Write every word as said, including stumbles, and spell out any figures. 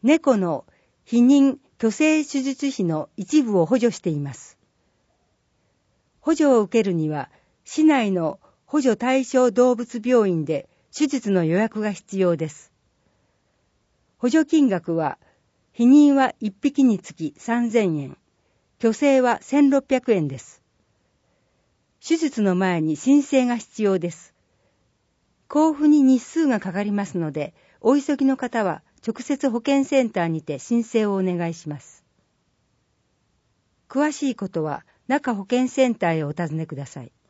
猫の避妊去勢手術費の一部を補助しています。補助を受けるには、市内の補助対象動物病院で手術の予約が必要です。補助金額は、避妊はいっぴきにつきさんぜんえん、去勢はせんろっぴゃくえんです。手術の前に申請が必要です。交付に日数がかかりますので、お急ぎの方は直接保健センターにて申請をお願いします。詳しいことは中保健センターへお尋ねください。